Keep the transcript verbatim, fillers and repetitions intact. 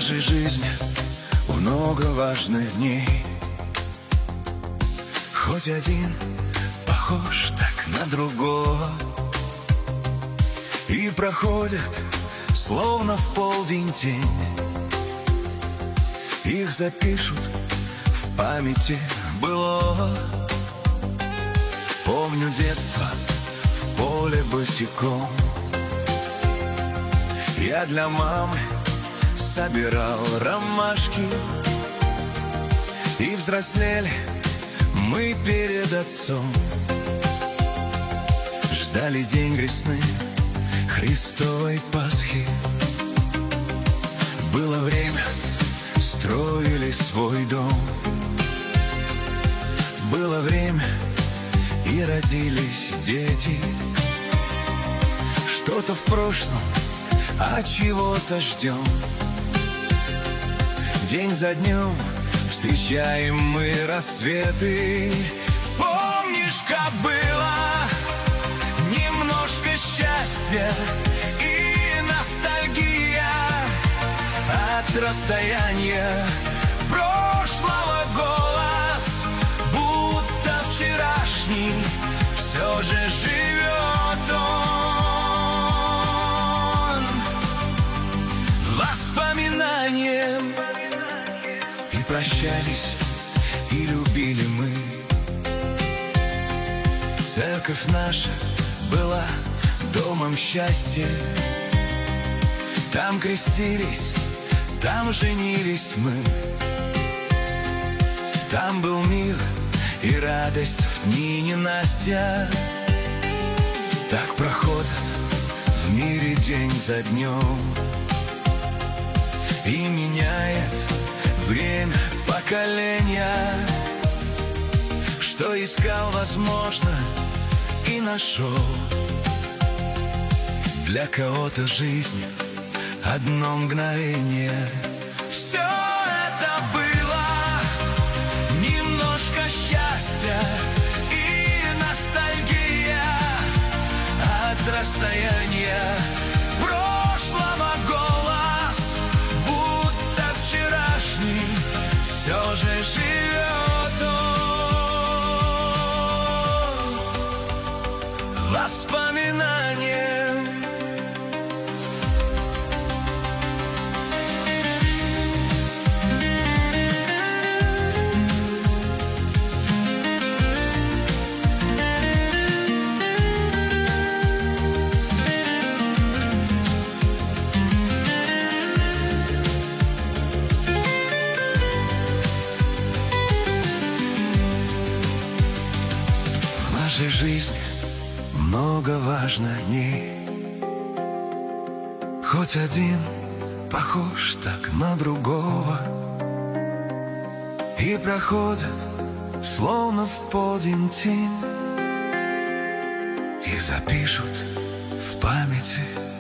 нашей жизни много важных дней. Хоть один похож так на другого, и проходит, словно в полдень тень. Их запишут в памяти былого. Помню детство в поле босиком. Я для мамы собирал ромашки, и взрослели мы перед отцом. Ждали день весны Христовой Пасхи. Было время, строили свой дом. Было время, и родились дети. Что-то в прошлом, а чего-то ждем. День за днем встречаем мы рассветы. Помнишь, как было? Немножко счастья и ностальгия от расстояния прошлого. Голос, будто вчерашний, все же живет он воспоминанием. И прощались, и любили мы. Церковь наша была домом счастья. Там крестились, там женились мы. Там был мир и радость в дни ненастья. Так проходит в мире день за днем, и меняет время поколения. Что искал, возможно, и нашел. Для кого-то жизнь одно мгновение. Все это было немножко счастья и ностальгия от расстояния прошлого. Голос, будто вчерашний, все же живет он воспоминанием. В нашей жизни много важных дней. Хоть один похож так на другого, и проходит, словно в полдень тень. И запишут в памяти